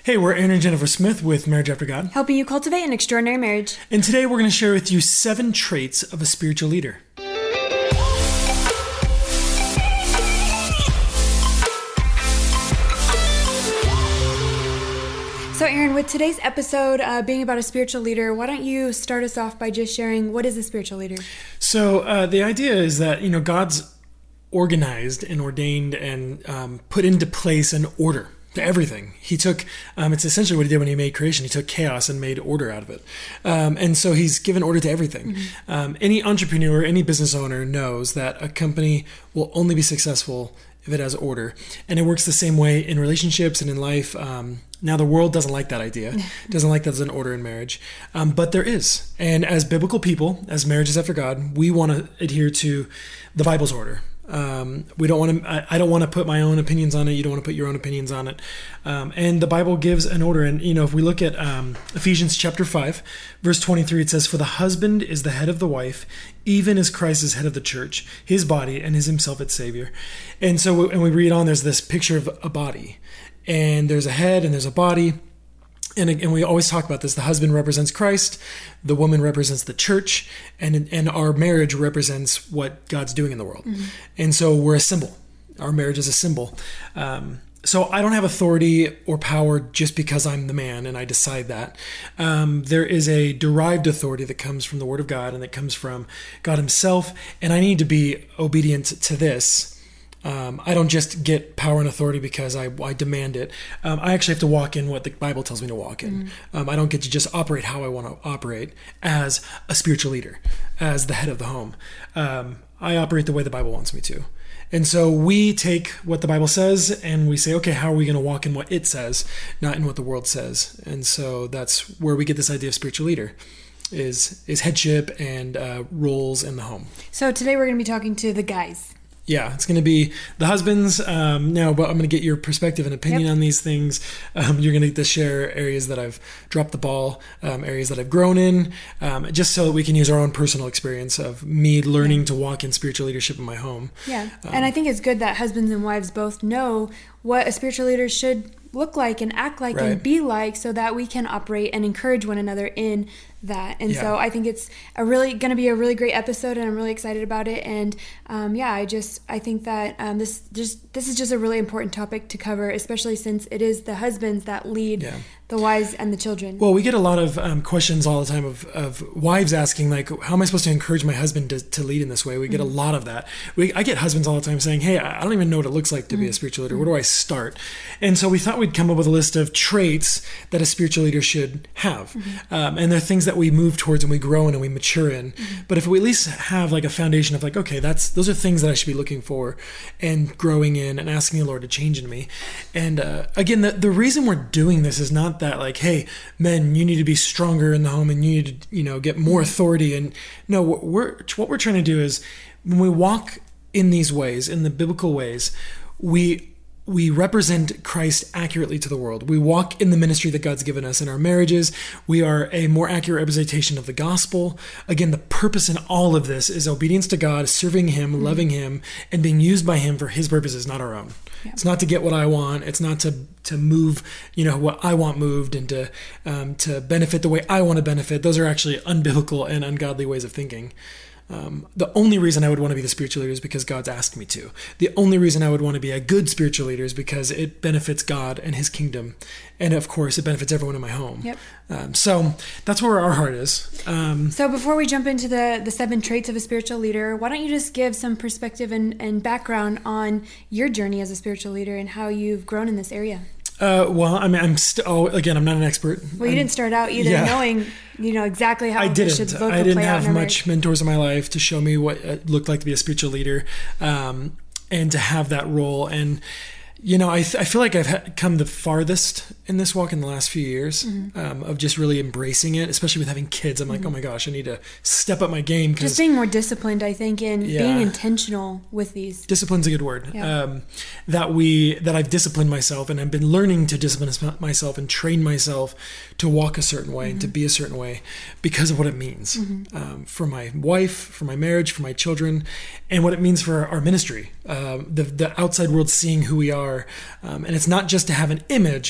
Hey, we're Aaron and Jennifer Smith with Marriage After God. Helping you cultivate an extraordinary marriage. And today we're going to share with you 7 traits of a spiritual leader. So Aaron, with today's episode being about a spiritual leader, why don't you start us off by just sharing what is a spiritual leader? So the idea is that, God's organized and ordained and put into place an order to everything. He took, it's essentially what he did when he made creation. He took chaos and made order out of it. And so he's given order to everything. Mm-hmm. Any entrepreneur, any business owner knows that a company will only be successful if it has order. And it works the same way in relationships and in life. Now, the world doesn't like that idea, doesn't like that there's an order in marriage, but there is. And as biblical people, as marriages after God, we want to adhere to the Bible's order. We don't want to. I don't want to put my own opinions on it. You don't want to put your own opinions on it. And the Bible gives an order. And if we look at Ephesians chapter 5, verse 23, it says, "For the husband is the head of the wife, even as Christ is head of the church, his body, and is himself its Savior." And so, and we read on. There's this picture of a body, and there's a head, and there's a body. And we always talk about this. The husband represents Christ, the woman represents the church, and our marriage represents what God's doing in the world. Mm-hmm. And so we're a symbol. Our marriage is a symbol. So I don't have authority or power just because I'm the man and I decide that. There is a derived authority that comes from the Word of God and that comes from God himself. And I need to be obedient to this. I don't just get power and authority because I demand it. I actually have to walk in what the Bible tells me to walk in. Mm-hmm. I don't get to just operate how I want to operate as a spiritual leader, as the head of the home. I operate the way the Bible wants me to. And so we take what the Bible says and we say, okay, how are we going to walk in what it says, not in what the world says? And so that's where we get this idea of spiritual leader. Is headship and roles in the home. So today we're going to be talking to the guys. Yeah, it's going to be the husbands now, but I'm going to get your perspective and opinion on these things. You're going to get to share areas that I've dropped the ball, areas that I've grown in, just so that we can use our own personal experience of me learning to walk in spiritual leadership in my home. Yeah, and I think it's good that husbands and wives both know what a spiritual leader should look like and act like and be like, so that we can operate and encourage one another in that. And so I think it's going to be a really great episode, and I'm really excited about it. And I think that this is just a really important topic to cover, especially since it is the husbands that lead the wives and the children. Well, we get a lot of questions all the time of wives asking, like, how am I supposed to encourage my husband to lead in this way? We get a lot of that. I get husbands all the time saying, hey, I don't even know what it looks like to be a spiritual leader. Where do I start? And so we thought we'd come up with a list of traits that a spiritual leader should have. And they're things that we move towards and we grow in and we mature in. But if we at least have like a foundation of like, okay, those are things that I should be looking for and growing in and asking the Lord to change in me. And again, the reason we're doing this is not that like, hey, men, you need to be stronger in the home and you need to, get more authority. And no, what we're trying to do is when we walk in these ways, in the biblical ways, we represent Christ accurately to the world. We walk in the ministry that God's given us in our marriages. We are a more accurate representation of the gospel. Again, the purpose in all of this is obedience to God, serving him, loving him, and being used by him for his purposes, not our own. Yeah. It's not to get what I want. It's not to move, what I want moved, and to benefit the way I want to benefit. Those are actually unbiblical and ungodly ways of thinking. The only reason I would want to be the spiritual leader is because God's asked me to. The only reason I would want to be a good spiritual leader is because it benefits God and his kingdom. And of course, it benefits everyone in my home. Yep. So that's where our heart is. So before we jump into the 7 traits of a spiritual leader, why don't you just give some perspective and background on your journey as a spiritual leader and how you've grown in this area? Well, I mean, I'm not an expert. Well, you didn't start out either knowing, exactly how this should look or play out. I didn't have much mentors in my life to show me what it looked like to be a spiritual leader, and to have that role. And, I feel like I've come the farthest in this walk in the last few years, of just really embracing it, especially with having kids. I'm like, oh my gosh, I need to step up my game. Just being more disciplined, I think, and being intentional with these. Discipline's a good word. Yeah. That I've disciplined myself, and I've been learning to discipline myself and train myself to walk a certain way and to be a certain way because of what it means for my wife, for my marriage, for my children, and what it means for our ministry. The outside world seeing who we are. And it's not just to have an image, but it's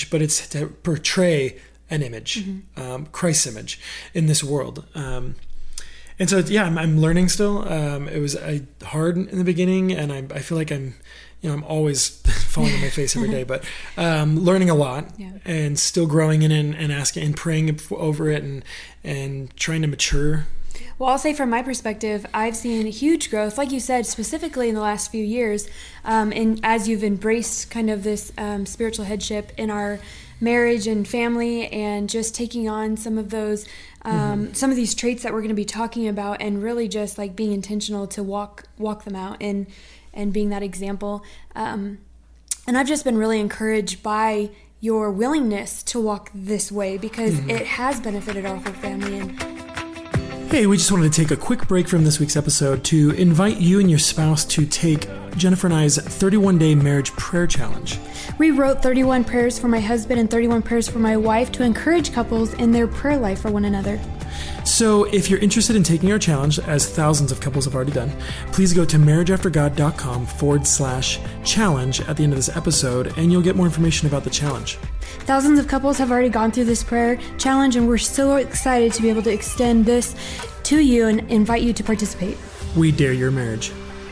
to portray an image, Christ's image in this world. And so, yeah, I'm learning still. It was hard in the beginning, and I feel like I'm always falling on my face every day, but learning a lot and still growing in it and asking and praying over it and trying to mature. Well, I'll say from my perspective, I've seen huge growth, like you said, specifically in the last few years, and as you've embraced kind of this spiritual headship in our marriage and family, and just taking on some of those, some of these traits that we're going to be talking about, and really just like being intentional to walk them out and being that example. And I've just been really encouraged by your willingness to walk this way, because it has benefited our whole family. And hey, we just wanted to take a quick break from this week's episode to invite you and your spouse to take Jennifer and I's 31-day marriage prayer challenge. We wrote 31 prayers for my husband and 31 prayers for my wife to encourage couples in their prayer life for one another. So if you're interested in taking our challenge, as thousands of couples have already done, please go to marriageaftergod.com/challenge at the end of this episode, and you'll get more information about the challenge. Thousands of couples have already gone through this prayer challenge, and we're so excited to be able to extend this to you and invite you to participate. We dare your marriage.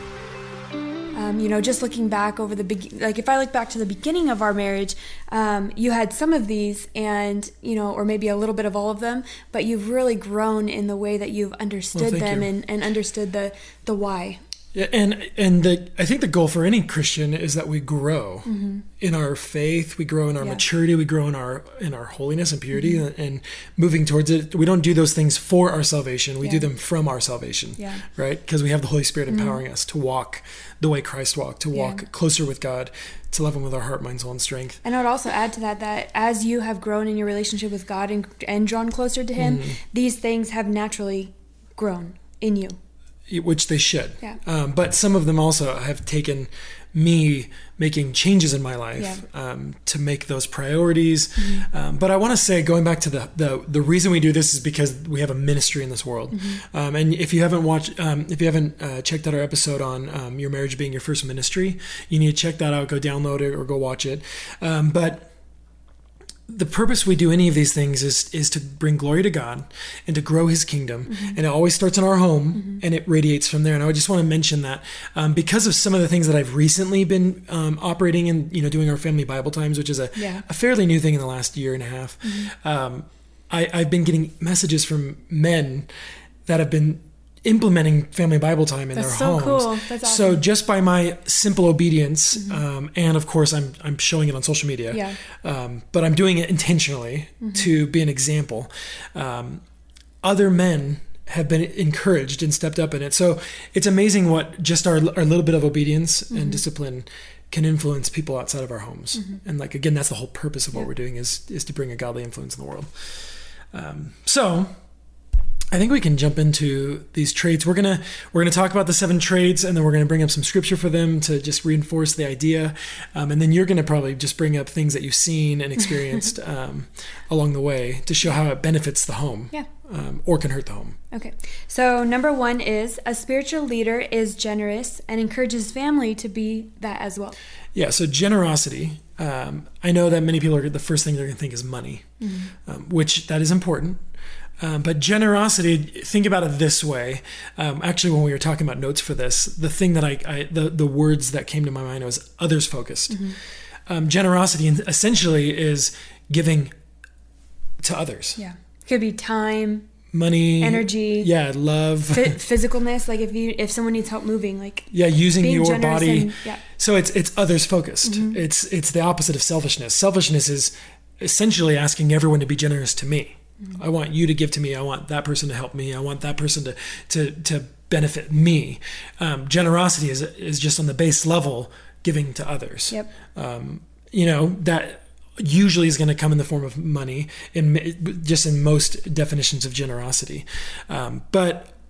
Just looking back over if I look back to the beginning of our marriage, you had some of these and, or maybe a little bit of all of them, but you've really grown in the way that you've understood them and understood the why. Yeah, and I think the goal for any Christian is that we grow in our faith, we grow in our maturity, we grow in our holiness and purity, and moving towards it. We don't do those things for our salvation; we do them from our salvation, right? Because we have the Holy Spirit empowering us to walk the way Christ walked, to walk closer with God, to love Him with our heart, mind, soul, and strength. And I would also add to that as you have grown in your relationship with God and drawn closer to Him, these things have naturally grown in you. Which they should. Yeah. But some of them also have taken me making changes in my life to make those priorities. But I want to say, going back to the reason we do this is because we have a ministry in this world. And if you haven't checked out our episode on your marriage being your first ministry, you need to check that out. Go download it or go watch it. But the purpose we do any of these things is to bring glory to God and to grow His kingdom. And it always starts in our home and it radiates from there. And I just want to mention that because of some of the things that I've recently been operating in, doing our family Bible times, which is a fairly new thing in the last year and a half. I've been getting messages from men that have been implementing family Bible time in their homes. That's so cool. That's awesome. So just by my simple obedience, and of course I'm showing it on social media, but I'm doing it intentionally to be an example. Other men have been encouraged and stepped up in it. So it's amazing what just our little bit of obedience and discipline can influence people outside of our homes. And again, that's the whole purpose of what we're doing is to bring a godly influence in the world. So I think we can jump into these traits. We're gonna talk about the 7 traits, and then we're gonna bring up some scripture for them to just reinforce the idea. And then you're gonna probably just bring up things that you've seen and experienced along the way to show how it benefits the home, or can hurt the home. Okay. So number 1 is a spiritual leader is generous and encourages family to be that as well. Yeah. So generosity. I know that many people the first thing they're gonna think is money, which that is important. But generosity, think about it this way. Actually, when we were talking about notes for this, the thing that the words that came to my mind was others focused. Generosity essentially is giving to others. Yeah. Could be time, money, energy, love, physicalness. Like if someone needs help moving, using your body. And, So it's others focused. It's the opposite of selfishness. Selfishness is essentially asking everyone to be generous to me. I want you to give to me. I want that person to help me. I want that person to benefit me. Generosity is just on the base level, giving to others. Yep. That usually is going to come in the form of money, in most definitions of generosity. But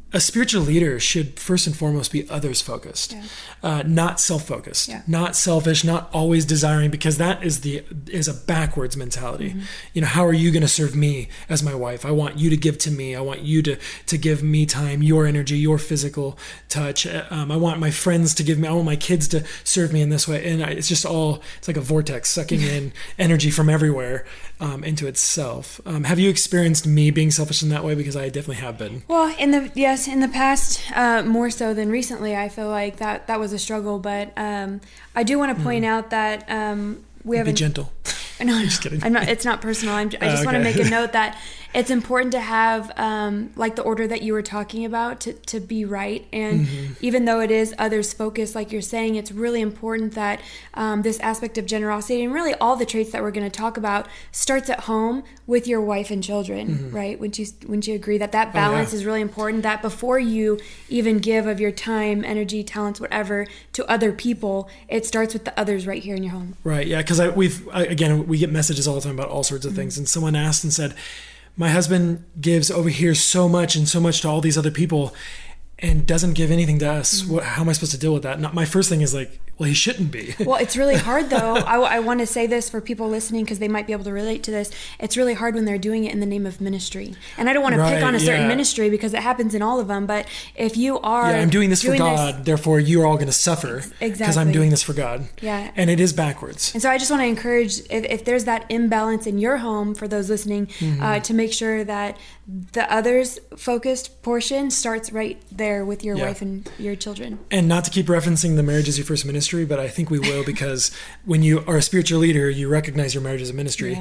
a spiritual leader should first and foremost be others focused, not self-focused, not selfish, not always desiring, because that is a backwards mentality. How are you going to serve me as my wife? I want you to give to me. I want you to give me time, your energy, your physical touch. I want my friends to give me, I want my kids to serve me in this way. And it's just it's like a vortex sucking in energy from everywhere into itself. Have you experienced me being selfish in that way? Because I definitely have been. Well, in the past, more so than recently, I feel like that was a struggle. But I do want to point out that we have be gentle. No, I'm just kidding. I'm not. It's not personal. I just want to make a note that it's important to have like the order that you were talking about to be right. And even though it is others focused, like you're saying, it's really important that this aspect of generosity and really all the traits that we're going to talk about starts at home with your wife and children, right? Wouldn't you agree that balance is really important? That before you even give of your time, energy, talents, whatever to other people, it starts with the others right here in your home. Right. Yeah. Because we get messages all the time about all sorts of things. And someone asked and said, my husband gives over here so much and so much to all these other people and doesn't give anything to us. How am I supposed to deal with that? My first thing is like, well, he shouldn't be. Well, it's really hard though. I want to say this for people listening because they might be able to relate to this. It's really hard when they're doing it in the name of ministry. And I don't want to pick on a certain ministry because it happens in all of them. But if you are... I'm doing this for God, therefore you're all going to suffer. Exactly. Because I'm doing this for God. Yeah. And it is backwards. And so I just want to encourage, if there's that imbalance in your home, for those listening, to make sure that the others focused portion starts right there with your wife and your children. And not to keep referencing the marriage as your first ministry, but I think we will, because when you are a spiritual leader, you recognize your marriage as a ministry.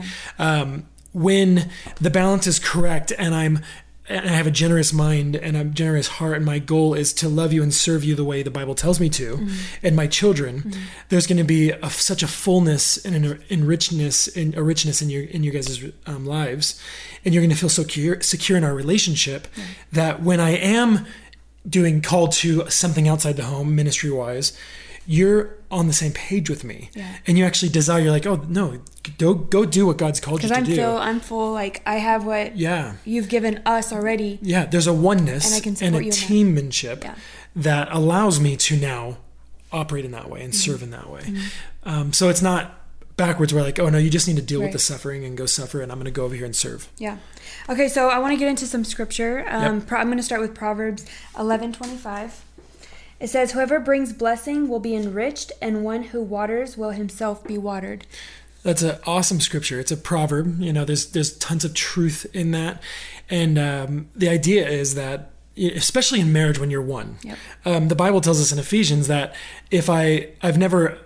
When the balance is correct and I have a generous mind and a generous heart, and my goal is to love you and serve you the way the Bible tells me to, and my children, there's going to be such a fullness and a richness in your guys' lives, and you're going to feel so secure in our relationship that when I am called to something outside the home, ministry-wise, you're on the same page with me, and you actually desire. You're like, oh no, go do what God's called you to do. Because I'm full. Like I have what you've given us already. Yeah, there's a oneness and I can support and a teammanship that allows me to now operate in that way and serve in that way. So it's not backwards. We're like, oh no, you just need to deal with the suffering and go suffer, and I'm going to go over here and serve. Yeah. Okay, so I want to get into some scripture. I'm going to start with Proverbs 11:25. It says, whoever brings blessing will be enriched, and one who waters will himself be watered. That's an awesome scripture. It's a proverb. There's tons of truth in that. And the idea is that, especially in marriage when you're one, the Bible tells us in Ephesians that if I've never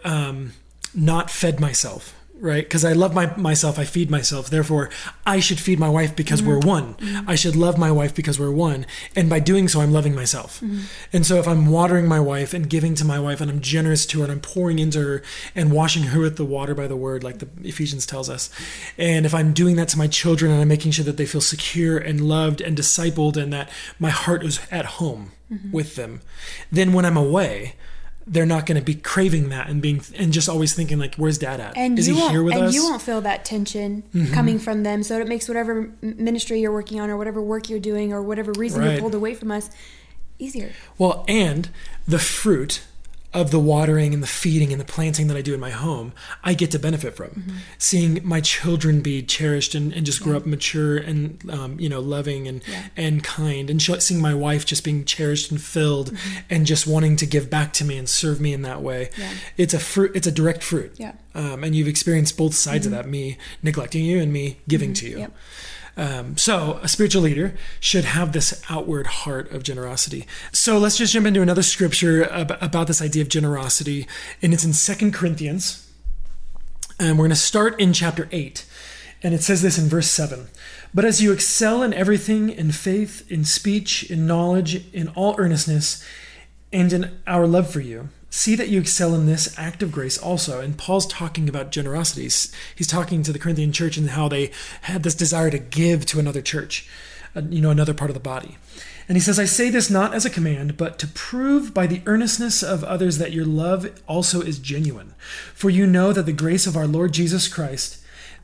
not fed myself, right? Because I love myself, I feed myself. Therefore, I should feed my wife because we're one. I should love my wife because we're one. And by doing so, I'm loving myself. And so if I'm watering my wife and giving to my wife, and I'm generous to her, and I'm pouring into her and washing her with the water by the word, like the Ephesians tells us. And if I'm doing that to my children, and I'm making sure that they feel secure and loved and discipled, and that my heart is at home with them, then when I'm away, they're not going to be craving that and just always thinking like, where's dad at? And is he here with us? And you won't feel that tension coming from them. So it makes whatever ministry you're working on, or whatever work you're doing, or whatever reason you're pulled away from us, easier. Well, and the fruit of the watering and the feeding and the planting that I do in my home, I get to benefit from. Seeing my children be cherished and just grow up mature and loving and kind, and seeing my wife just being cherished and filled and just wanting to give back to me and serve me in that way. It's a fruit. It's a direct fruit. And you've experienced both sides of that, me neglecting you and me giving to you. So a spiritual leader should have this outward heart of generosity. So let's just jump into another scripture about this idea of generosity, and it's in 2 Corinthians. And we're going to start in chapter 8. And it says this in verse 7. But as you excel in everything, in faith, in speech, in knowledge, in all earnestness, and in our love for you, see that you excel in this act of grace also. And Paul's talking about generosity. He's talking to the Corinthian church and how they had this desire to give to another church, another part of the body. And he says, I say this not as a command, but to prove by the earnestness of others that your love also is genuine. For you know that the grace of our Lord Jesus Christ,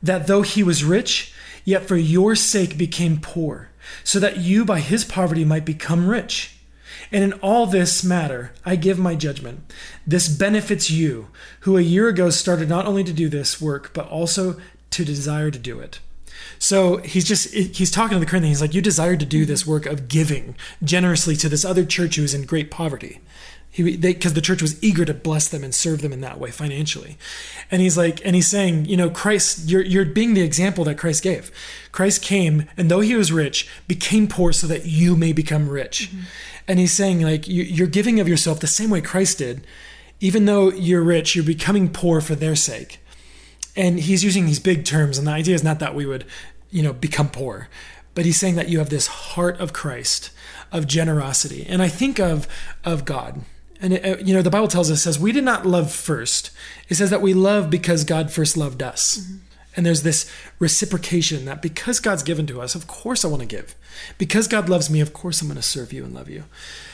that though he was rich, yet for your sake became poor, so that you by his poverty might become rich. And in all this matter, I give my judgment. This benefits you, who a year ago started not only to do this work, but also to desire to do it. So he's talking to the Corinthians. He's like, you desired to do this work of giving generously to this other church who is in great poverty. Because the church was eager to bless them and serve them in that way financially. And he's saying, Christ, you're being the example that Christ gave. Christ came, and though he was rich, became poor so that you may become rich. Mm-hmm. And he's saying, like, you're giving of yourself the same way Christ did. Even though you're rich, you're becoming poor for their sake. And he's using these big terms, and the idea is not that we would, become poor, but he's saying that you have this heart of Christ, of generosity. And I think of God. And, the Bible tells us, says, we did not love first. It says that we love because God first loved us. Mm-hmm. And there's this reciprocation that because God's given to us, of course I want to give. Because God loves me, of course I'm going to serve you and love you.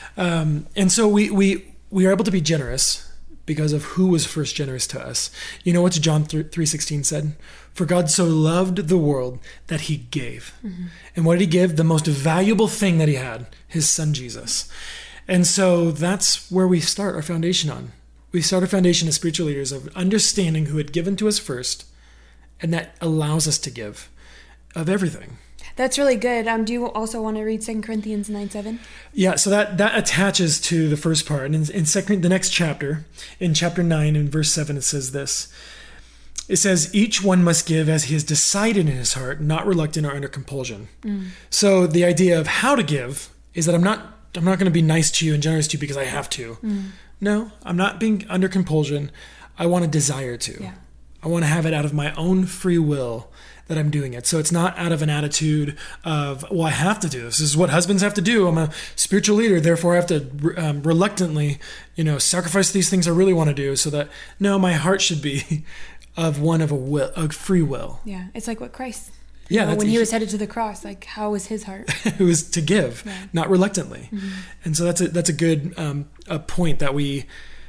And so we are able to be generous because of who was first generous to us. You know what John 3:16 said? For God so loved the world that he gave. Mm-hmm. And what did he give? The most valuable thing that he had, his son Jesus. And so that's where we start our foundation on. We start our foundation as spiritual leaders of understanding who had given to us first, and that allows us to give of everything. That's really good. Do you also want to read 2 Corinthians 9:7? Yeah, so that attaches to the first part. And in the next chapter, in chapter 9 and verse 7, it says this. It says, each one must give as he has decided in his heart, not reluctant or under compulsion. Mm. So the idea of how to give is that I'm not going to be nice to you and generous to you because I have to. Mm. No, I'm not being under compulsion. I want to desire to. Yeah. I want to have it out of my own free will that I'm doing it. So it's not out of an attitude of, well, I have to do this. This is what husbands have to do. I'm a spiritual leader. Therefore, I have to reluctantly, sacrifice these things I really want to do so that, no, my heart should be of one of a free will. Yeah. It's like what Christ... Yeah, when he was headed to the cross, like how was his heart? It was to give, not reluctantly. Mm-hmm. And so that's a good a point that we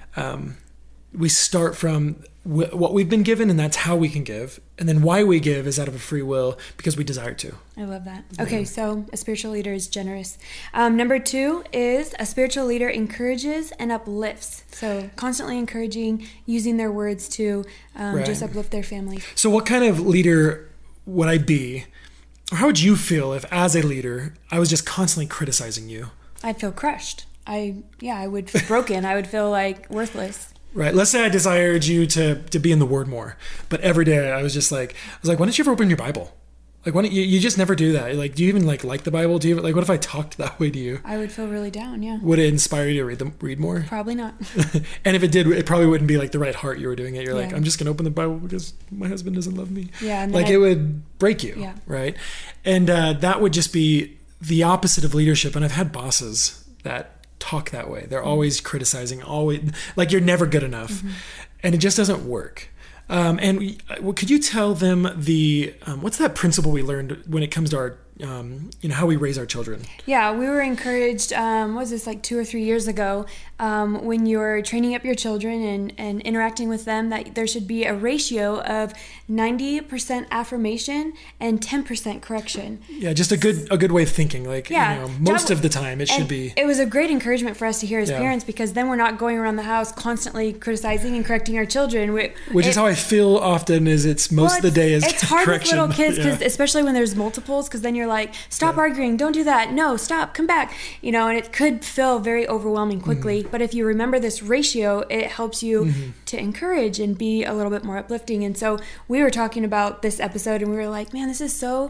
start from what we've been given, and that's how we can give. And then why we give is out of a free will because we desire to. I love that. Okay, so a spiritual leader is generous. Number 2 is a spiritual leader encourages and uplifts. So constantly encouraging, using their words to just uplift their family. So what kind of leader would I be, or how would you feel if as a leader I was just constantly criticizing you? I'd feel crushed. I would feel broken. I would feel like worthless. Right. Let's say I desired you to be in the Word more, but every day I was like, why don't you ever open your Bible? Like, why don't you just never do that? Like, do you even like the Bible? Do you what if I talked that way to you? I would feel really down. Yeah. Would it inspire you to read more? Probably not. And if it did, it probably wouldn't be like the right heart you were doing it. You're like, I'm just going to open the Bible because my husband doesn't love me. Yeah. And it would break you. Yeah. Right. And that would just be the opposite of leadership. And I've had bosses that talk that way. They're always criticizing, always like you're never good enough. Mm-hmm. And it just doesn't work. And could you tell them what's that principle we learned when it comes to our, how we raise our children? Yeah, we were encouraged, what was this, like 2 or 3 years ago, when you're training up your children and interacting with them, that there should be a ratio of 90% affirmation and 10% correction. Yeah, just a good way of thinking. Like, most of the time it should be. It was a great encouragement for us to hear as parents, because then we're not going around the house constantly criticizing and correcting our children. Which is how I feel often is it's most of the day is it's hard correction. With little kids, because especially when there's multiples, because then you're like, stop arguing, don't do that, no, stop, come back, and it could feel very overwhelming quickly. Mm-hmm. But if you remember this ratio, it helps you to encourage and be a little bit more uplifting. And so we were talking about this episode, and we were like, man, this is so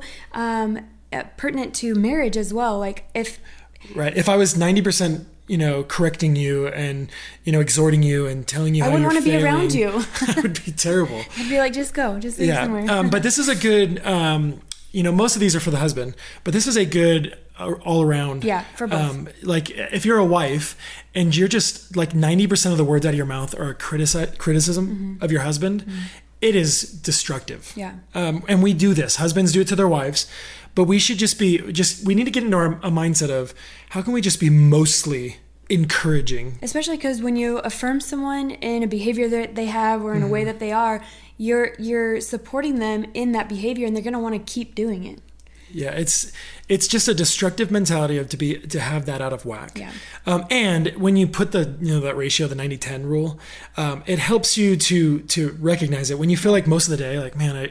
pertinent to marriage as well. Like if I was 90%, correcting you and, exhorting you and telling you how you're failing. I wouldn't want to be around you. That would be terrible. I'd be like, just go, just leave somewhere. But this is a good, most of these are for the husband, but this is a good all around. Yeah, for both. Like if you're a wife and you're just like 90% of the words out of your mouth are a criticism of your husband, it is destructive. Yeah. And we do this. Husbands do it to their wives. But we should we need to get into a mindset of how can we just be mostly encouraging. Especially because when you affirm someone in a behavior that they have or in a way that they are, you're supporting them in that behavior, and they're going to want to keep doing it. Yeah, it's just a destructive mentality of to have that out of whack. Yeah. And when you put that ratio, the 90-10 rule, it helps you to recognize it when you feel like most of the day, like, man,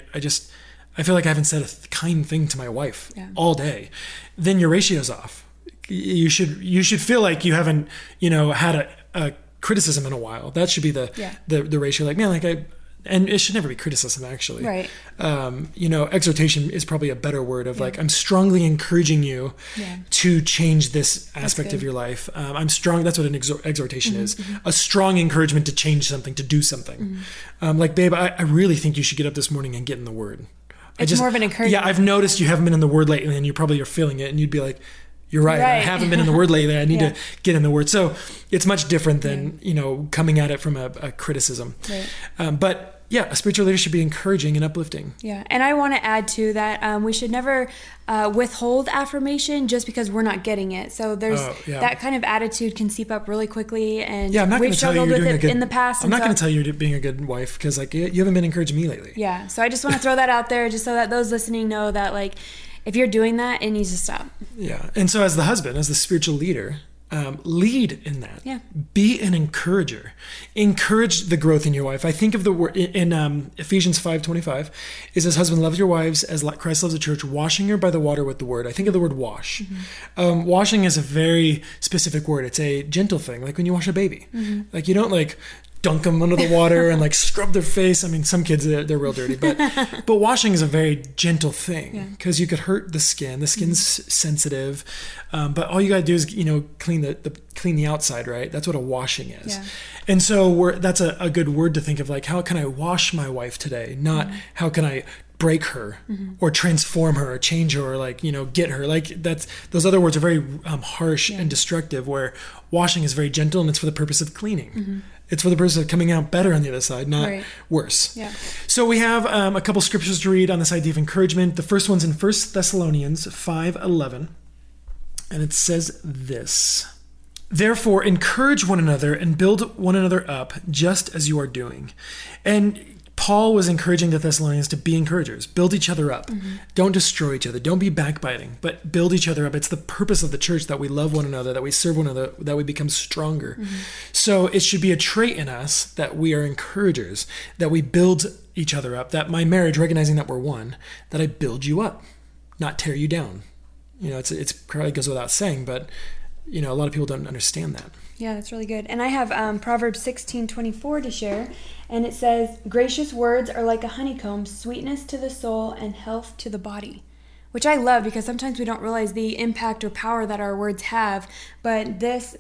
I feel like I haven't said a kind thing to my wife all day. Then your ratio's off. You should feel like you haven't had a criticism in a while. That should be the ratio. Like, man, and it should never be criticism, actually. Right. Exhortation is probably a better word of like, I'm strongly encouraging you to change this aspect of your life. I'm strong. That's what an exhortation is. A strong encouragement to change something, to do something. Like, babe, I really think you should get up this morning and get in the Word. It's more of an encouragement. Yeah, I've noticed you haven't been in the Word lately, and you probably are feeling it, and you'd be like, you're right. I haven't been in the Word lately. I need to get in the Word. So it's much different than, coming at it from a criticism. Right. But yeah, a spiritual leader should be encouraging and uplifting. Yeah. And I want to add to that, we should never withhold affirmation just because we're not getting it. So there's that kind of attitude can seep up really quickly. And I'm not we've struggled with it in the past. I'm not going to tell you you're being a good wife because you haven't been encouraging me lately. Yeah. So I just want to throw that out there just so that those listening know that, like, if you're doing that, it needs to stop. Yeah. And so as the husband, as the spiritual leader, lead in that. Yeah. Be an encourager. Encourage the growth in your wife. I think of the word in Ephesians 5:25, it says, "Husband, love your wives as Christ loves the church, washing her by the water with the word." I think of the word wash. Washing is a very specific word. It's a gentle thing, like when you wash a baby. Like, you don't like dunk them under the water and like scrub their face. I mean, some kids, they're real dirty, but washing is a very gentle thing because you could hurt the skin. The skin's sensitive, but all you got to do is, clean the outside, right? That's what a washing is. Yeah. And so that's a good word to think of, like, how can I wash my wife today? Not how can I break her or transform her or change her or, like, get her. Like, those other words are very harsh and destructive, where washing is very gentle and it's for the purpose of cleaning. It's for the purpose of coming out better on the other side, not worse. Yeah. So we have a couple scriptures to read on this idea of encouragement. The first one's in 1 Thessalonians 5:11, and it says this: "Therefore, encourage one another and build one another up, just as you are doing." And Paul was encouraging the Thessalonians to be encouragers, build each other up. Don't destroy each other. Don't be backbiting, but build each other up. It's the purpose of the church that we love one another, that we serve one another, that we become stronger. So it should be a trait in us that we are encouragers, that we build each other up, that my marriage, recognizing that we're one, that I build you up, not tear you down. It's probably goes without saying, but a lot of people don't understand that. Yeah, that's really good. And I have Proverbs 16:24 to share, and it says, "Gracious words are like a honeycomb, sweetness to the soul and health to the body," which I love because sometimes we don't realize the impact or power that our words have. But this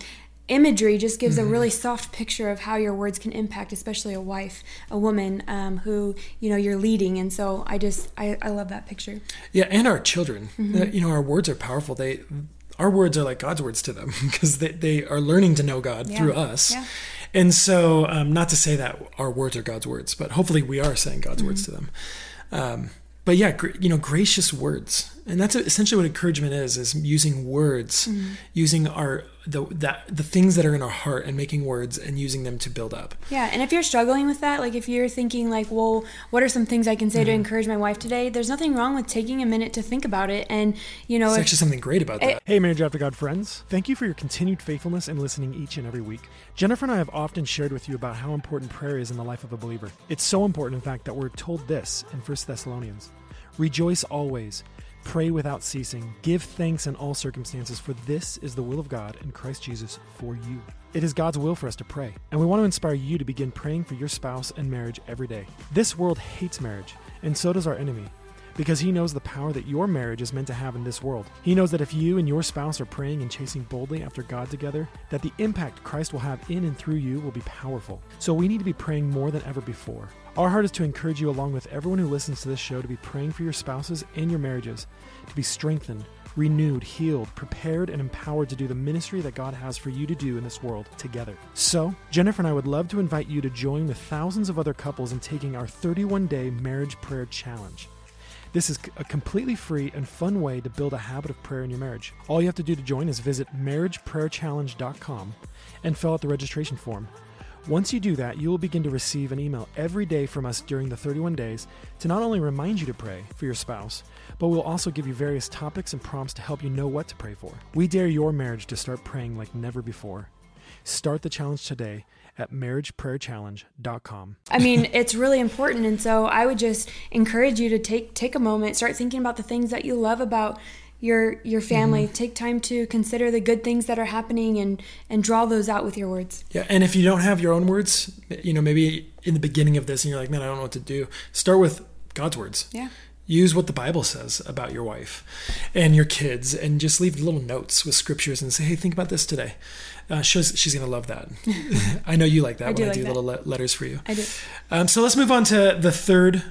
imagery just gives a really soft picture of how your words can impact, especially a wife, a woman who you're leading. And so I love that picture. Yeah, and our children. Our words are powerful. Our words are like God's words to them because they are learning to know God through us. Yeah. And so not to say that our words are God's words, but hopefully we are saying God's words to them. But yeah, gracious words. And that's essentially what encouragement is using words, using the things that are in our heart and making words and using them to build up. Yeah, and if you're struggling with that, like if you're thinking like, well, what are some things I can say to encourage my wife today? There's nothing wrong with taking a minute to think about it. And, there's actually something great about that. Hey, Marriage After God friends. Thank you for your continued faithfulness in listening each and every week. Jennifer and I have often shared with you about how important prayer is in the life of a believer. It's so important, in fact, that we're told this in 1 Thessalonians. "Rejoice always. Pray without ceasing. Give thanks in all circumstances, for this is the will of God in Christ Jesus for you." It is God's will for us to pray, and we want to inspire you to begin praying for your spouse and marriage every day. This world hates marriage, and so does our enemy, because he knows the power that your marriage is meant to have in this world. He knows that if you and your spouse are praying and chasing boldly after God together, that the impact Christ will have in and through you will be powerful. So we need to be praying more than ever before. Our heart is to encourage you, along with everyone who listens to this show, to be praying for your spouses and your marriages, to be strengthened, renewed, healed, prepared, and empowered to do the ministry that God has for you to do in this world together. So, Jennifer and I would love to invite you to join with thousands of other couples in taking our 31-day marriage prayer challenge. This is a completely free and fun way to build a habit of prayer in your marriage. All you have to do to join is visit marriageprayerchallenge.com and fill out the registration form. Once you do that, you will begin to receive an email every day from us during the 31 days to not only remind you to pray for your spouse, but we'll also give you various topics and prompts to help you know what to pray for. We dare your marriage to start praying like never before. Start the challenge today at marriageprayerchallenge.com. I mean, it's really important. And so I would just encourage you to take a moment, start thinking about the things that you love about your family. Take time to consider the good things that are happening and draw those out with your words. Yeah, and if you don't have your own words, maybe in the beginning of this and you're like, man, I don't know what to do. Start with God's words. Yeah. Use what the Bible says about your wife and your kids, and just leave little notes with scriptures and say, hey, think about this today. She's going to love that. I know you like that when I do little letters for you. I do. So let's move on to the third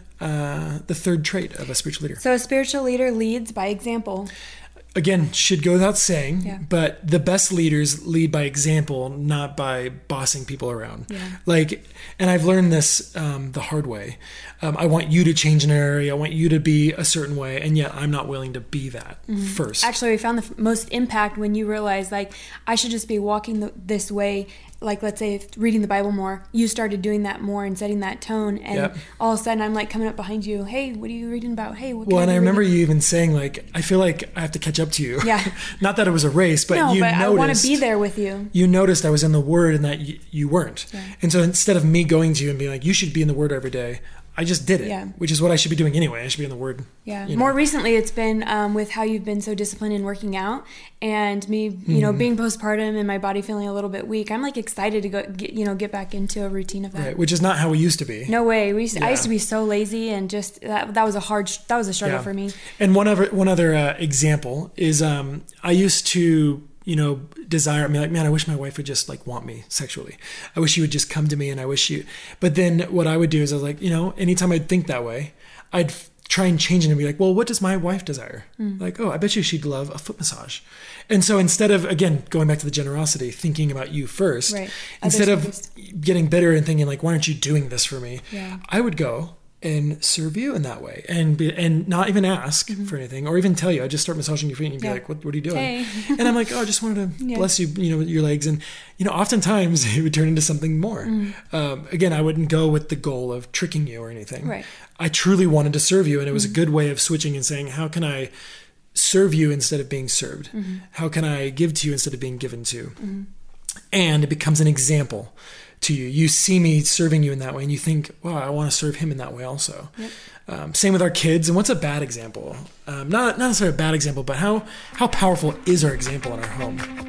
trait of a spiritual leader. So a spiritual leader leads by example. Again, should go without saying, but the best leaders lead by example, not by bossing people around. Yeah. And I've learned this the hard way. I want you to change an area. I want you to be a certain way, and yet I'm not willing to be that first. Actually, we found the most impact when you realize, I should just be walking this way. Let's say if reading the Bible more, you started doing that more and setting that tone, and all of a sudden I'm coming up behind you. Hey, what are you reading about? Hey, what? Well, and I remember you even saying I feel like I have to catch up to you. Yeah. Not that it was a race, but you noticed. I want to be there with you. You noticed I was in the Word and that you weren't. Yeah. And so instead of me going to you and being like, you should be in the Word every day, I just did it, which is what I should be doing anyway. I should be in the Word. Yeah. More recently, it's been with how you've been so disciplined in working out, and me, being postpartum and my body feeling a little bit weak. I'm excited to go, get back into a routine of that. Right, which is not how we used to be. No way. I used to be so lazy, and just that was a struggle for me. And one other example is I used to desire me, man, I wish my wife would just want me sexually. I wish she would just come to me, and I wish but then what I would do is I was anytime I'd think that way, I'd try and change it and be like, well, what does my wife desire? I bet you she'd love a foot massage. And so instead of, again, going back to the generosity, thinking about you first, instead of getting bitter and thinking why aren't you doing this for me? Yeah. I would go and serve you in that way, and not even ask for anything or even tell you. I just start massaging your feet and you'd be like, what are you doing? Hey. And I'm like, I just wanted to bless you, your legs. And, oftentimes it would turn into something more. Again, I wouldn't go with the goal of tricking you or anything. Right. I truly wanted to serve you. And it was a good way of switching and saying, how can I serve you instead of being served? How can I give to you instead of being given to? And it becomes an example to you. You see me serving you in that way, and you think, wow, I want to serve him in that way also. Yep. Same with our kids. And what's a bad example? Not necessarily a bad example, but how powerful is our example in our home?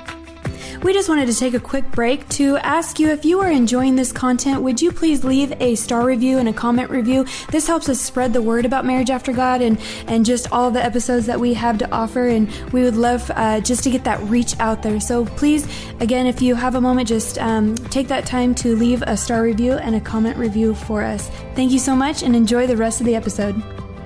We just wanted to take a quick break to ask you, if you are enjoying this content, would you please leave a star review and a comment review? This helps us spread the word about Marriage After God and just all the episodes that we have to offer, and we would love just to get that reach out there. So please, again, if you have a moment, just take that time to leave a star review and a comment review for us. Thank you so much, and enjoy the rest of the episode.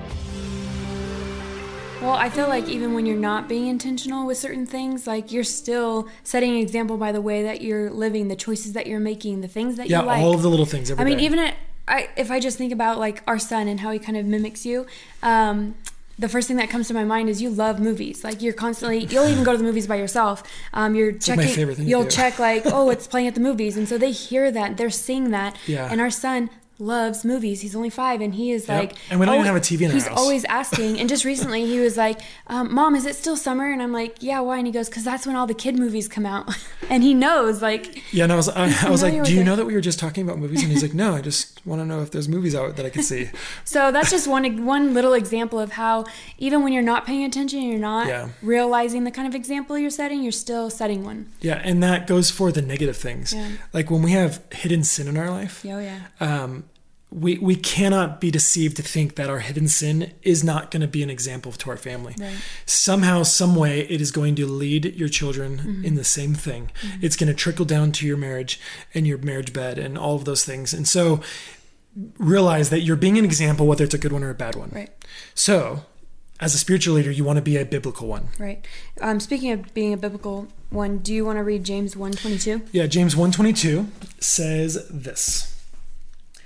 Well, I feel like even when you're not being intentional with certain things, you're still setting an example by the way that you're living, the choices that you're making, the things that you like. Yeah, all of the little things every day. Even if I just think about our son and how he kind of mimics you, the first thing that comes to my mind is you love movies. You're constantly, you'll even go to the movies by yourself. You're checking, my favorite thing you'll check it's playing at the movies. And so they hear that, they're seeing that. Yeah. And our son loves movies. He's only 5, and he is and we don't even have a TV in our house. He's always asking. And just recently he was like, Mom, is it still summer? And I'm like, yeah, why? And he goes, because that's when all the kid movies come out. And he knows yeah. And I was like, do you know that we were just talking about movies? And he's like, no, I just want to know if there's movies out that I can see. So that's just one little example of how even when you're not paying attention, you're not realizing the kind of example you're setting, you're still setting one. Yeah. And that goes for the negative things. Yeah. When we have hidden sin in our life. Oh, yeah. We cannot be deceived to think that our hidden sin is not going to be an example to our family. Right. Somehow, some way, it is going to lead your children in the same thing. It's going to trickle down to your marriage and your marriage bed and all of those things. And so realize that you're being an example, whether it's a good one or a bad one. Right. So as a spiritual leader, you want to be a biblical one. Right. Speaking of being a biblical one, do you want to read James 1:22? Yeah, James 1:22 says this.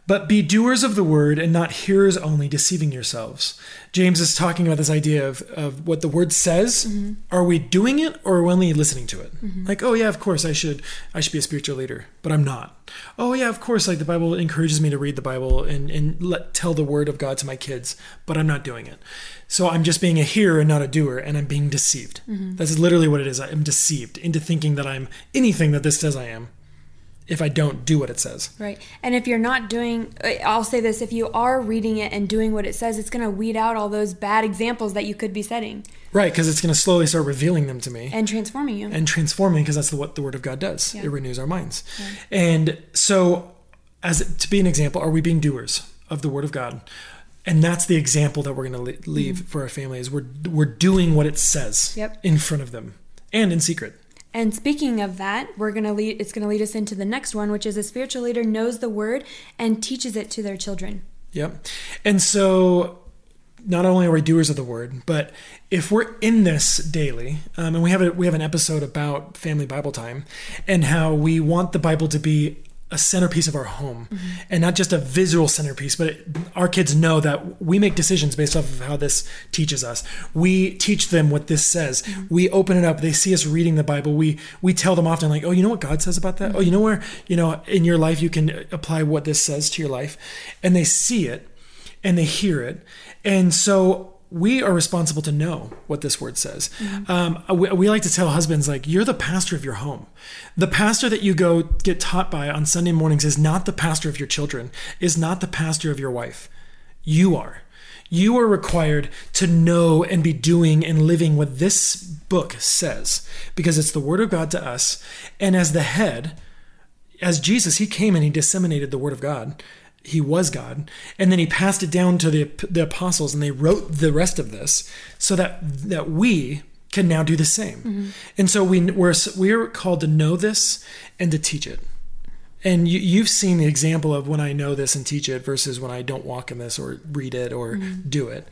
But be doers of the word and not hearers only, deceiving yourselves. James is talking about this idea of what the word says. Mm-hmm. Are we doing it, or are we only listening to it? Mm-hmm. Like, oh yeah, of course I should be a spiritual leader, but I'm not. Oh yeah, of course, like the Bible encourages me to read the Bible and tell the word of God to my kids, but I'm not doing it. So I'm just being a hearer and not a doer, and I'm being deceived. Mm-hmm. That's literally what it is. I'm deceived into thinking that I'm anything that this says I am, if I don't do what it says. Right. And if you're not doing, I'll say this, if you are reading it and doing what it says, it's going to weed out all those bad examples that you could be setting. Right, because it's going to slowly start revealing them to me. And transforming you. And transforming, because that's what the Word of God does. Yeah. It renews our minds. Yeah. And so, to be an example, are we being doers of the Word of God? And that's the example that we're going to leave for our families. We're doing what it says in front of them and in secret. And speaking of that, it's going to lead us into the next one, which is a spiritual leader knows the word and teaches it to their children. Yep. And so not only are we doers of the word, but if we're in this daily, and we have an episode about family Bible time and how we want the Bible to be a centerpiece of our home, and not just a visual centerpiece, but our kids know that we make decisions based off of how this teaches us. We teach them what this says. We open it up. They see us reading the Bible. We tell them often, like, oh, you know what God says about that? Oh, you know where, in your life you can apply what this says to your life. And they see it and they hear it. And so we are responsible to know what this word says. We like to tell husbands, like, you're the pastor of your home. The pastor that you go get taught by on Sunday mornings is not the pastor of your children, is not the pastor of your wife. You are. You are required to know and be doing and living what this book says, because it's the word of God to us. And as the head, as Jesus, he came and he disseminated the word of God. He was God, and then he passed it down to the apostles, and they wrote the rest of this so that we can now do the same. And so we're called to know this and to teach it. And you've seen the example of when I know this and teach it versus when I don't walk in this or read it or do it.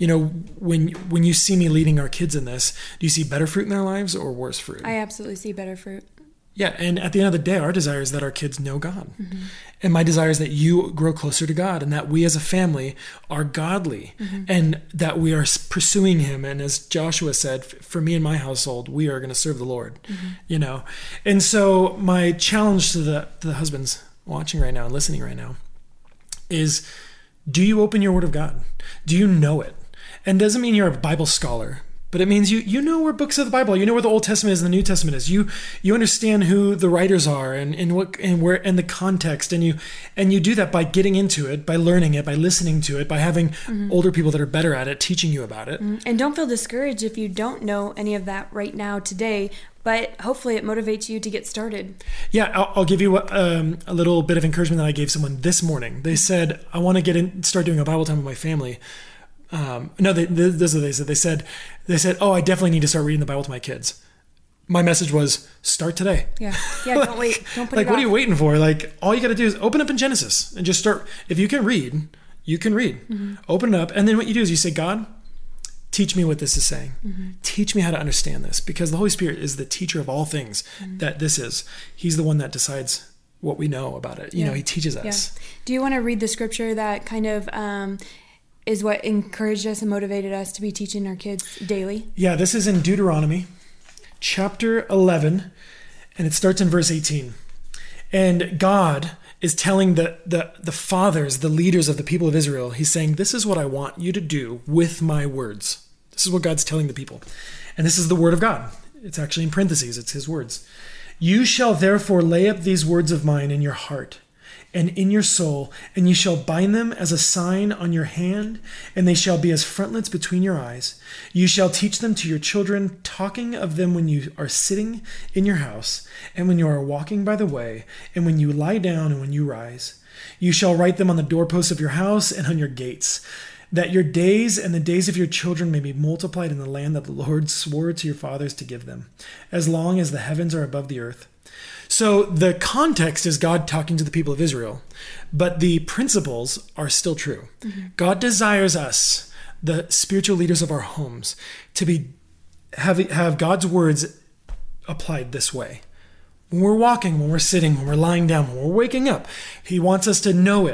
When you see me leading our kids in this, do you see better fruit in their lives or worse fruit? I absolutely see better fruit. Yeah, and at the end of the day, our desire is that our kids know God. And my desire is that you grow closer to God and that we as a family are godly and that we are pursuing him. And as Joshua said, for me and my household, we are going to serve the Lord, And so my challenge to the husbands watching right now and listening right now is, do you open your word of God? Do you know it? And it doesn't mean you're a Bible scholar, but it means you know where books of the Bible, you know where the Old Testament is and the New Testament is. You understand who the writers are and what and where and the context, and you do that by getting into it, by learning it, by listening to it, by having older people that are better at it teaching you about it. And don't feel discouraged if you don't know any of that right now today, but hopefully it motivates you to get started. Yeah, I'll give you a little bit of encouragement that I gave someone this morning. They said, I want to start doing a Bible time with my family. This is what they said. They said, oh, I definitely need to start reading the Bible to my kids. My message was, start today. Yeah, don't wait. Don't put it off. What are you waiting for? Like, all you got to do is open up in Genesis and just start. If you can read, you can read. Open it up. And then what you do is you say, God, teach me what this is saying. Teach me how to understand this, because the Holy Spirit is the teacher of all things that this is. He's the one that decides what we know about it. He teaches us. Yeah. Do you want to read the scripture that kind of is what encouraged us and motivated us to be teaching our kids daily? Yeah, this is in Deuteronomy chapter 11, and it starts in verse 18. And God is telling the fathers, the leaders of the people of Israel, he's saying, this is what I want you to do with my words. This is what God's telling the people. And this is the word of God. It's actually in parentheses. It's his words. You shall therefore lay up these words of mine in your heart and in your soul, and you shall bind them as a sign on your hand, and they shall be as frontlets between your eyes. You shall teach them to your children, talking of them when you are sitting in your house, and when you are walking by the way, and when you lie down and when you rise. You shall write them on the doorposts of your house and on your gates, that your days and the days of your children may be multiplied in the land that the Lord swore to your fathers to give them, as long as the heavens are above the earth. So the context is God talking to the people of Israel, but the principles are still true. God desires us, the spiritual leaders of our homes, to have God's words applied this way. When we're walking, when we're sitting, when we're lying down, when we're waking up, he wants us to know it.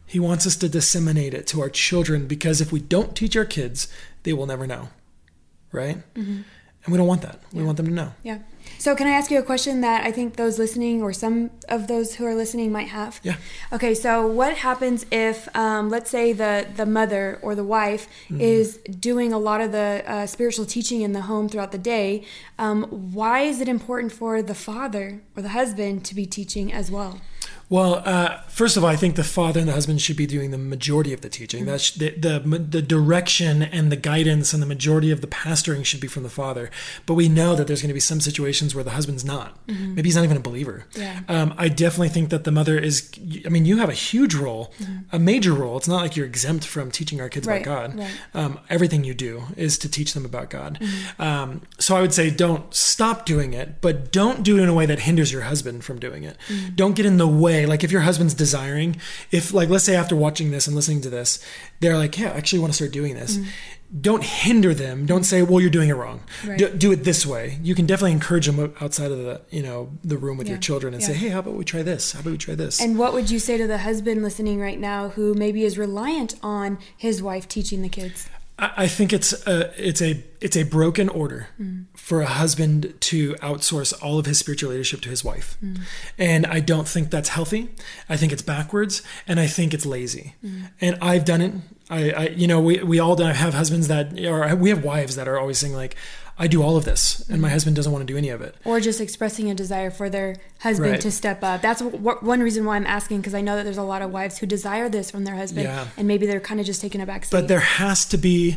He wants us to disseminate it to our children, because if we don't teach our kids, they will never know, right? Mm-hmm. And we don't want that. We want them to know. Yeah. So can I ask you a question that I think those listening, or some of those who are listening, might have? Yeah. Okay, so what happens if, let's say the mother or the wife is doing a lot of the spiritual teaching in the home throughout the day? Why is it important for the father or the husband to be teaching as well? Well, first of all, I think the father and the husband should be doing the majority of the teaching. That's the direction and the guidance and the majority of the pastoring should be from the father. But we know that there's going to be some situations where the husband's not. Maybe he's not even a believer. Yeah. I definitely think that the mother is, I mean, you have a huge role, a major role. It's not like you're exempt from teaching our kids about God. Right. Everything you do is to teach them about God. So I would say don't stop doing it, but don't do it in a way that hinders your husband from doing it. Don't get in the way. Like if your husband's desiring, if like, let's say after watching this and listening to this, they're like, yeah, I actually want to start doing this. Don't hinder them. Don't say, well, you're doing it wrong. Right. Do it this way. You can definitely encourage them outside of the room with your children and say, hey, how about we try this? How about we try this? And what would you say to the husband listening right now who maybe is reliant on his wife teaching the kids? I think it's a broken order for a husband to outsource all of his spiritual leadership to his wife. And I don't think that's healthy. I think it's backwards, and I think it's lazy. And I've done it. We all have husbands we have wives that are always saying like, I do all of this, and my husband doesn't want to do any of it. Or just expressing a desire for their husband to step up. That's one reason why I'm asking, because I know that there's a lot of wives who desire this from their husband, and maybe they're kind of just taking a back seat. But there has to be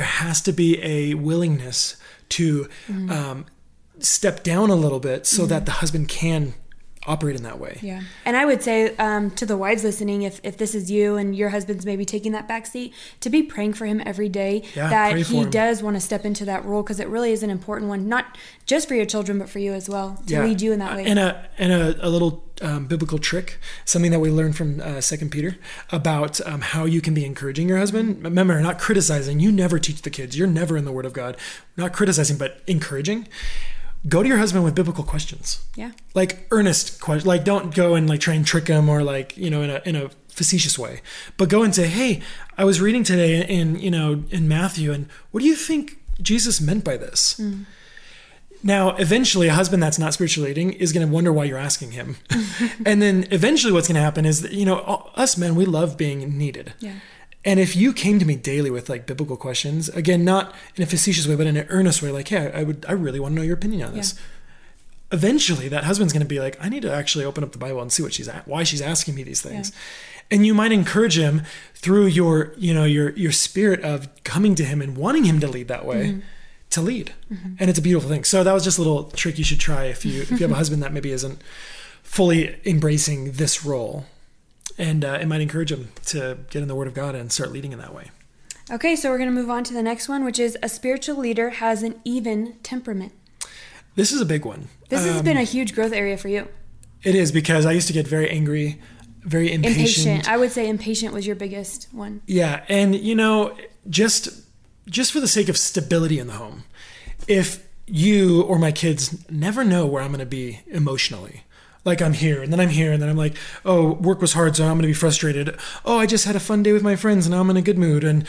a willingness to step down a little bit so that the husband can operate in that way. Yeah. And I would say to the wives listening, if this is you and your husband's maybe taking that back seat, to be praying for him every day, that he does want to step into that role, because it really is an important one, not just for your children, but for you as well, to lead you in that way. And a little biblical trick, something that we learned from 2 Peter about how you can be encouraging your husband. Remember, not criticizing. You never teach the kids. You're never in the Word of God. Not criticizing, but encouraging. Go to your husband with biblical questions. Yeah. Like earnest questions. Like don't go and like try and trick him or like, in a facetious way. But go and say, hey, I was reading today in Matthew, and what do you think Jesus meant by this? Now, eventually a husband that's not spiritually leading is going to wonder why you're asking him. And then eventually what's going to happen is that, us men, we love being needed. Yeah. And if you came to me daily with like biblical questions, again, not in a facetious way, but in an earnest way, like, hey, I really want to know your opinion on this. Eventually that husband's going to be like, I need to actually open up the Bible and see why she's asking me these things. Yeah. And you might encourage him through your spirit of coming to him and wanting him to lead that way, to lead. And it's a beautiful thing. So that was just a little trick you should try if you have a husband that maybe isn't fully embracing this role. And it might encourage them to get in the Word of God and start leading in that way. Okay, so we're going to move on to the next one, which is a spiritual leader has an even temperament. This is a big one. This has been a huge growth area for you. It is, because I used to get very angry, very impatient. I would say impatient was your biggest one. Yeah, and just for the sake of stability in the home, if you or my kids never know where I'm going to be emotionally, like I'm here and then I'm here and then I'm like, oh, work was hard, so I'm going to be frustrated. Oh, I just had a fun day with my friends and now I'm in a good mood. And,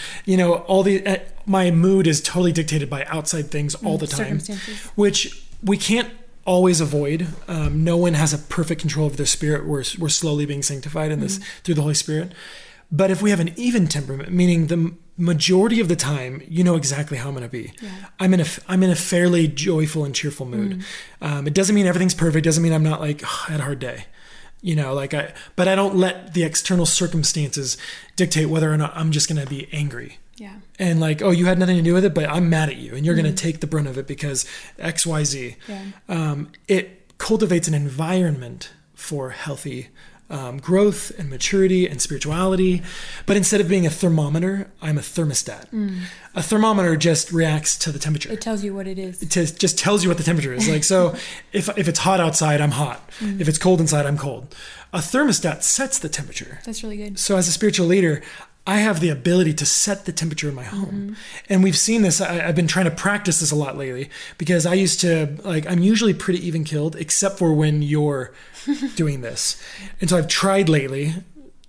my mood is totally dictated by outside things all the time, which we can't always avoid. No one has a perfect control of their spirit. We're slowly being sanctified in this through the Holy Spirit. But if we have an even temperament, meaning the majority of the time, exactly how I'm going to be. Yeah. I'm in a fairly joyful and cheerful mood. It doesn't mean everything's perfect. Doesn't mean I'm not like, I had a hard day. But I don't let the external circumstances dictate whether or not I'm just going to be angry. Yeah. And like, oh, you had nothing to do with it, but I'm mad at you and you're going to take the brunt of it because X, Y, Z. Yeah. It cultivates an environment for healthy growth and maturity and spirituality. But instead of being a thermometer, I'm a thermostat. A thermometer just reacts to the temperature. It tells you what it is. It just tells you what the temperature is. Like, so if it's hot outside, I'm hot. If it's cold inside, I'm cold. A thermostat sets the temperature. That's really good. So as a spiritual leader, I have the ability to set the temperature in my home. And we've seen this. I've been trying to practice this a lot lately because I used to, I'm usually pretty even killed, except for when you're doing this. And so I've tried lately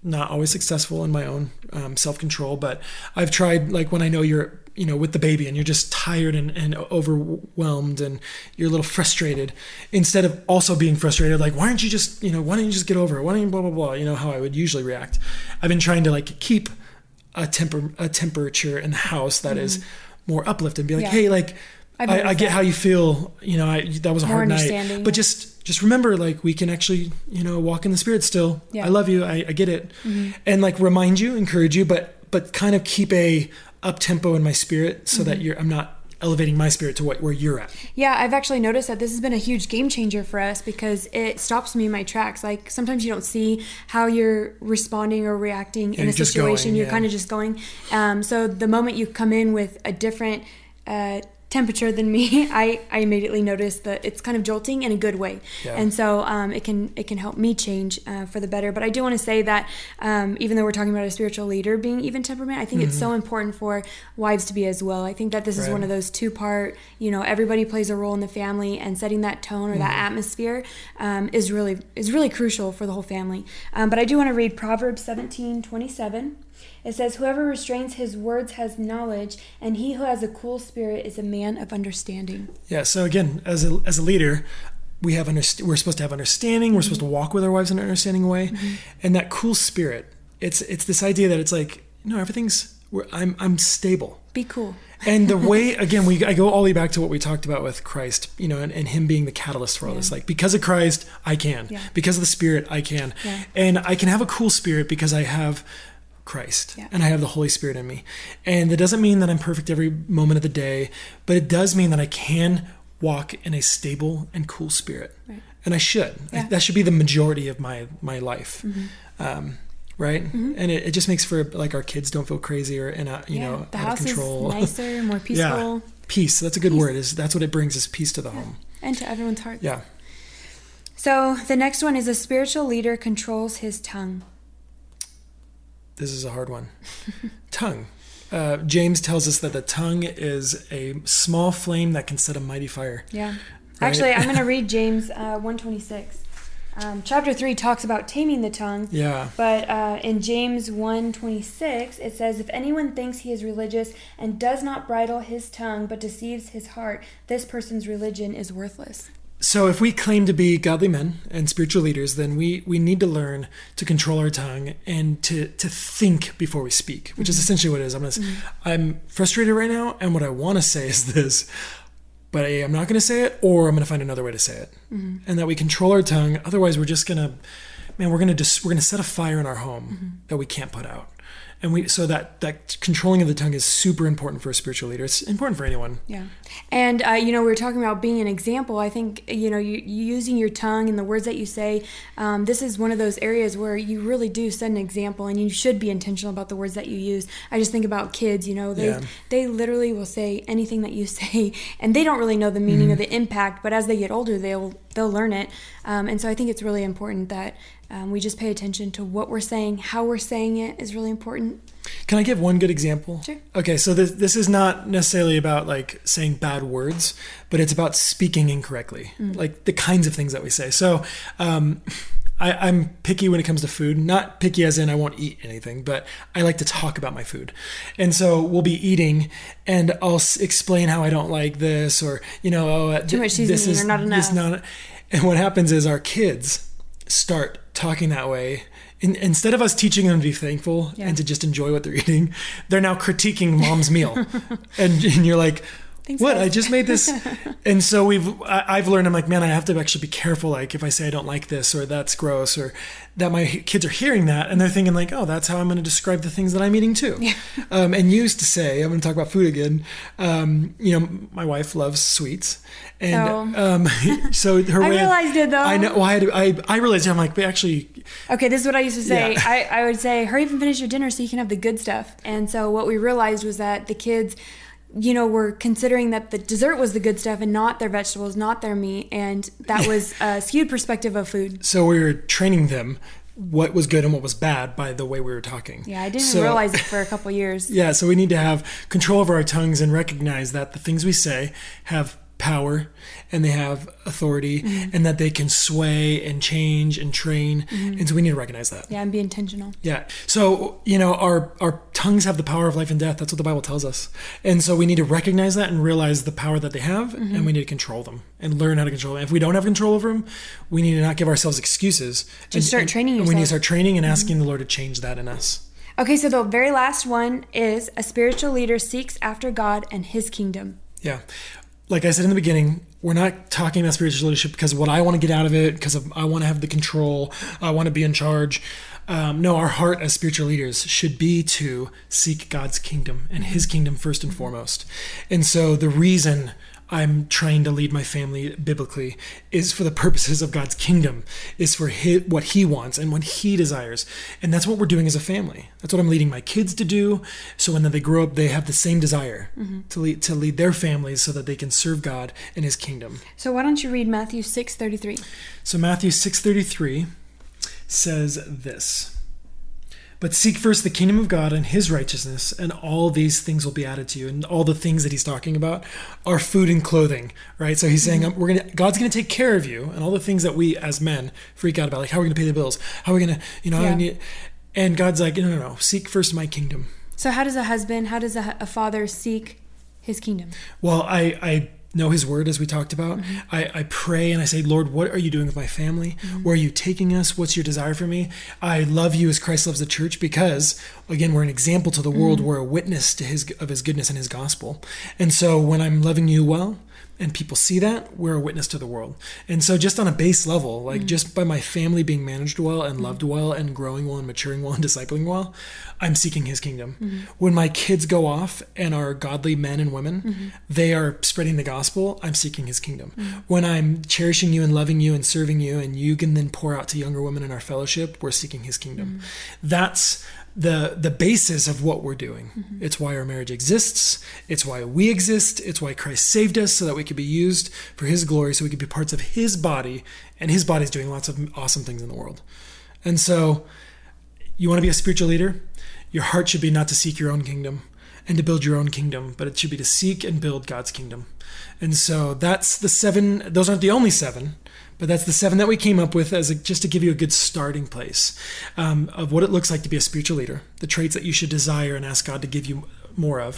not always successful in my own self-control, but I've tried, like when I know you're, with the baby and you're just tired and overwhelmed and you're a little frustrated, instead of also being frustrated, like, why don't you just get over it? Why don't you blah, blah, blah, how I would usually react. I've been trying to like keep a temperature in the house that is more uplifted and be like, hey, like, I get how you feel, that was a hard night, but just remember, like, we can actually, walk in the Spirit still. I love you. I get it. And like remind you, encourage you, but kind of keep a up tempo in my spirit so that I'm not elevating my spirit to where you're at. Yeah, I've actually noticed that this has been a huge game changer for us because it stops me in my tracks. Like sometimes you don't see how you're responding or reacting in a situation. You're kind of just going. So the moment you come in with a different temperature than me, I immediately notice that it's kind of jolting in a good way. And so it can help me change for the better. But I do want to say that even though we're talking about a spiritual leader being even temperament, I think it's so important for wives to be as well. I think that this is one of those two-part, everybody plays a role in the family, and setting that tone or that atmosphere is really crucial for the whole family. But I do want to read Proverbs 17:27. It says, whoever restrains his words has knowledge, and he who has a cool spirit is a man of understanding. Yeah, so again, as a leader, we're supposed to have understanding. We're supposed to walk with our wives in an understanding way. And that cool spirit, it's this idea that it's like, I'm stable. Be cool. And the way, again, I go all the way back to what we talked about with Christ, and him being the catalyst for all this. Like, because of Christ, I can. Because of the Spirit, I can. And I can have a cool spirit because I have Christ and I have the Holy Spirit in me. And it doesn't mean that I'm perfect every moment of the day, but it does mean that I can walk in a stable and cool spirit. And I should. That should be the majority of my life. Right? And it just makes for, like, our kids don't feel crazy or out of control. The house is nicer, more peaceful. Peace. That's a good word. That's what it brings, is peace to the home. And to everyone's heart. Yeah. So the next one is a spiritual leader controls his tongue. This is a hard one. Tongue. James tells us that the tongue is a small flame that can set a mighty fire. Yeah. Right? Actually, I'm going to read James 1:26. Chapter 3 talks about taming the tongue. Yeah. But in James 1:26, it says, if anyone thinks he is religious and does not bridle his tongue but deceives his heart, this person's religion is worthless. So if we claim to be godly men and spiritual leaders, then we need to learn to control our tongue and to think before we speak, which is essentially what it is. I'm frustrated right now, and what I want to say is this, but I'm not going to say it, or I'm going to find another way to say it. And that we control our tongue. Otherwise, we're just going to, we're going to set a fire in our home that we can't put out. And so that controlling of the tongue is super important for a spiritual leader. It's important for anyone. Yeah. And, we were talking about being an example. I think, you using your tongue and the words that you say, this is one of those areas where you really do set an example, and you should be intentional about the words that you use. I just think about kids, they literally will say anything that you say, and they don't really know the meaning or the impact, but as they get older, they'll learn it. And so I think it's really important that we just pay attention to what we're saying. How we're saying it is really important. Can I give one good example? Sure. Okay, so this is not necessarily about like saying bad words, but it's about speaking incorrectly, like the kinds of things that we say. So I'm picky when it comes to food. Not picky as in I won't eat anything, but I like to talk about my food. And so we'll be eating, and I'll explain how I don't like this, or too much seasoning or not enough. And what happens is our kids start talking that way. Instead of us teaching them to be thankful and to just enjoy what they're eating, they're now critiquing mom's meal. and you're like, thanks, what? Guys. I just made this. And so I've learned, I'm like, man, I have to actually be careful. Like if I say I don't like this, or that's gross, or that my kids are hearing that and they're thinking like, oh, that's how I'm going to describe the things that I'm eating too. Yeah. And used to say, I'm going to talk about food again. My wife loves sweets. And so her way. I realized it though. I know. Well, I realized it. I'm like, but actually. Okay, this is what I used to say. Yeah. I would say, hurry up and finish your dinner so you can have the good stuff. And so what we realized was that the kids, were considering that the dessert was the good stuff and not their vegetables, not their meat. And that was a skewed perspective of food. So we were training them what was good and what was bad by the way we were talking. Yeah, I didn't realize it for a couple years. Yeah, so we need to have control over our tongues and recognize that the things we say have power and they have authority, and that they can sway and change and train. And so we need to recognize that. Yeah, and be intentional. Yeah. So, our tongues have the power of life and death. That's what the Bible tells us. And so we need to recognize that and realize the power that they have, and we need to control them and learn how to control them. If we don't have control over them, we need to not give ourselves excuses. Just start training yourself. We need to start training and asking the Lord to change that in us. Okay, so the very last one is a spiritual leader seeks after God and his kingdom. Yeah. Like I said in the beginning, we're not talking about spiritual leadership because of what I want to get out of it, because I want to have the control, I want to be in charge. No, our heart as spiritual leaders should be to seek God's kingdom and his kingdom first and foremost. And so the reason I'm trying to lead my family biblically is for the purposes of God's kingdom, is for what he wants and what he desires. And that's what we're doing as a family. That's what I'm leading my kids to do. So when they grow up, they have the same desire to lead their families so that they can serve God and his kingdom. So why don't you read Matthew 6:33? So Matthew 6:33 says this: "But seek first the kingdom of God and his righteousness, and all these things will be added to you." And all the things that he's talking about are food and clothing, right? So he's saying God's going to take care of you, and all the things that we as men freak out about, like how are we going to pay the bills? How are we going to, and God's like, no, seek first my kingdom. So how does a father seek his kingdom? Well, I know his word, as we talked about. I pray and I say, Lord, what are you doing with my family? Where are you taking us? What's your desire for me? I love you as Christ loves the church, because again, we're an example to the world. We're a witness to his goodness and his gospel. And so when I'm loving you well, and people see that, we're a witness to the world. And so just on a base level, like just by my family being managed well and loved well and growing well and maturing well and discipling well, I'm seeking his kingdom. When my kids go off and are godly men and women, they are spreading the gospel, I'm seeking his kingdom. When I'm cherishing you and loving you and serving you, and you can then pour out to younger women in our fellowship, we're seeking his kingdom. That's the basis of what we're doing. It's why our marriage exists. It's why we exist. It's why Christ saved us, so that we could be used for his glory, so we could be parts of his body, and his body's doing lots of awesome things in the world. And so you want to be a spiritual leader? Your heart should be not to seek your own kingdom and to build your own kingdom, but it should be to seek and build God's kingdom. And so that's the 7. Those aren't the only 7, but that's the 7 that we came up with just to give you a good starting place of what it looks like to be a spiritual leader, the traits that you should desire and ask God to give you more of.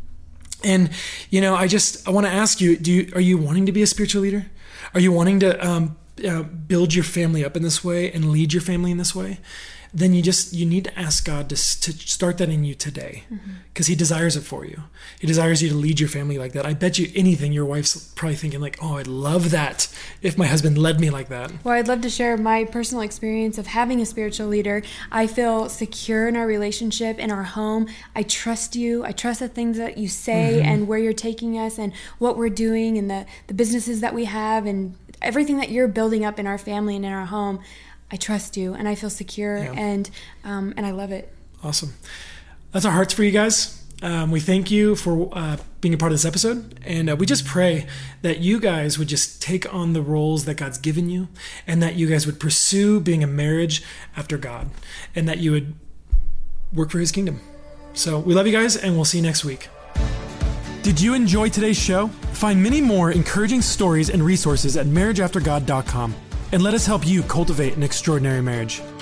And, I want to ask you, are you wanting to be a spiritual leader? Are you wanting to build your family up in this way and lead your family in this way? Then you need to ask God to start that in you today, because he desires it for you. He desires you to lead your family like that. I bet you anything your wife's probably thinking like, oh, I'd love that if my husband led me like that. Well, I'd love to share my personal experience of having a spiritual leader. I feel secure in our relationship, in our home. I trust you. I trust the things that you say and where you're taking us and what we're doing and the businesses that we have and everything that you're building up in our family and in our home. I trust you, and I feel secure, and I love it. Awesome. That's our hearts for you guys. We thank you for being a part of this episode, and we just pray that you guys would just take on the roles that God's given you, and that you guys would pursue being a marriage after God, and that you would work for his kingdom. So we love you guys, and we'll see you next week. Did you enjoy today's show? Find many more encouraging stories and resources at marriageaftergod.com. And let us help you cultivate an extraordinary marriage.